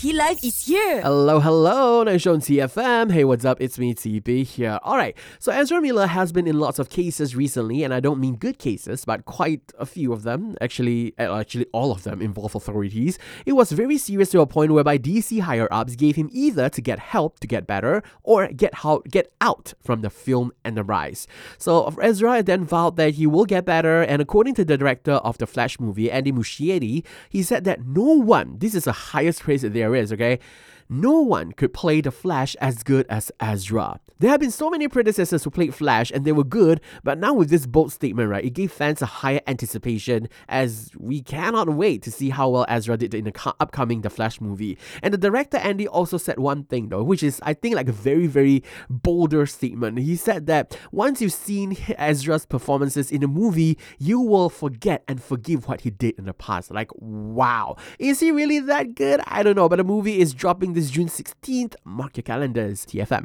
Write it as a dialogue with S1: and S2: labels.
S1: TP Live is here.
S2: Hello, hello, nice on TFM. Hey, what's up? It's me, TP here. Alright, so Ezra Miller has been in lots of cases recently, and I don't mean good cases, but quite a few of them. Actually, all of them involve authorities. It was very serious to a point whereby DC higher-ups gave him either to get help to get better, or get out from the film enterprise. So Ezra then vowed that he will get better, and according to the director of the Flash movie, Andy Muschietti, he said that no one, this is the highest praise that there is, okay? No one could play the Flash as good as Ezra. There have been so many predecessors who played Flash and they were good, but now with this bold statement, right, it gave fans a higher anticipation as we cannot wait to see how well Ezra did in the upcoming The Flash movie. And the director Andy also said one thing though, which is I think like a very, very bolder statement. He said that once you've seen Ezra's performances in a movie, you will forget and forgive what he did in the past. Like, wow. Is he really that good? I don't know, but the movie is dropping this June 16th. Mark your calendars. TFM.